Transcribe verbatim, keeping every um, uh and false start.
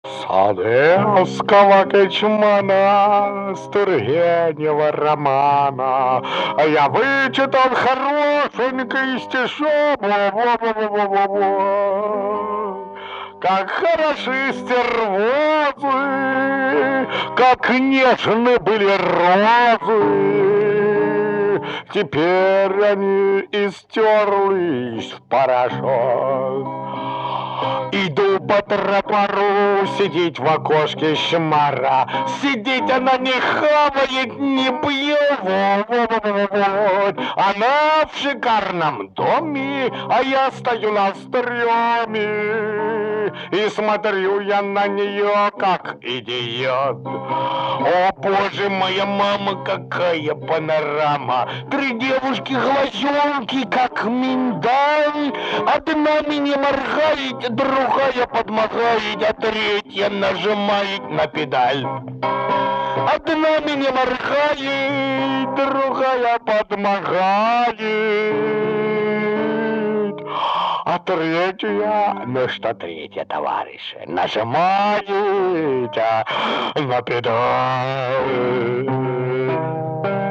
С одесского кичмана, с Тургенева романа я вычитал хорошенький стишок. Во-во-во-во-во-во. Как хороши стервозы, как нежны были розы, теперь они истерлись в порошок. Иду по тротуару, сидеть в окошке шмара. Сидеть она не хавает, не пьет. Вот. Она в шикарном доме, а я стою на стреме. И смотрю я на нее, как идиот. О, боже, моя мама, какая панорама. Три девушки-глазенки, как миндаль. Одна меня моргает, другая подмогает, а третья нажимает на педаль. Одна меня моргает, другая подмогает, а третья, ну что третья, товарищи, нажимает на педаль.